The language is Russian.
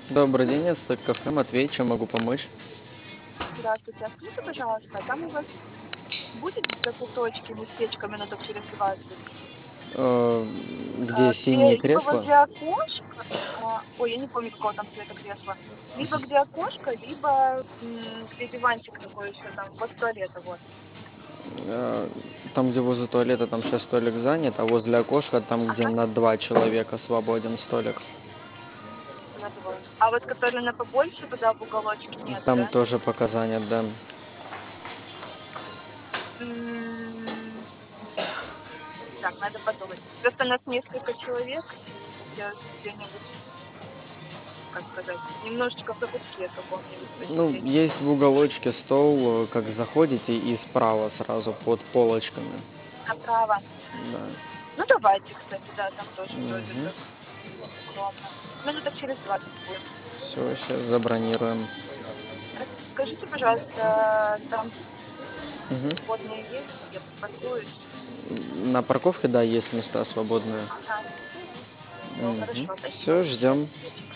Добрый день, это Стык кафе, Матвей, чем могу помочь? Здравствуйте. А скажите, пожалуйста, там у вас будет закуточки местечко минуток через 20, Э, Где где синие либо кресла? возле окошка, ой, я не помню, какого там цвета кресла, либо где окошко, либо где диванчик такой еще там, вот туалета, вот, Э, Там, где возле туалета, там сейчас столик занят, а возле окошка, там, где ага, на два человека свободен столик. на двое. А вот который на побольше, туда в уголочке нету, Там да? тоже пока занят, да. М, Так, надо подумать. Просто нас несколько человек, хотелось где-нибудь, как сказать, немножечко в закутке каком-нибудь Ну, посидеть. есть в уголочке стол, как заходите, и справа сразу под полочками. Направо. Да. Ну, давайте, кстати, да, там тоже вроде Угу. как укромно. Минуток через 20 будет. Все, сейчас забронируем. Скажите, пожалуйста, там Мгм. свободные есть, я припаркуюсь? На парковке, да, есть места свободные. Ага, все, Угу. хорошо, Все, спасибо. ждем.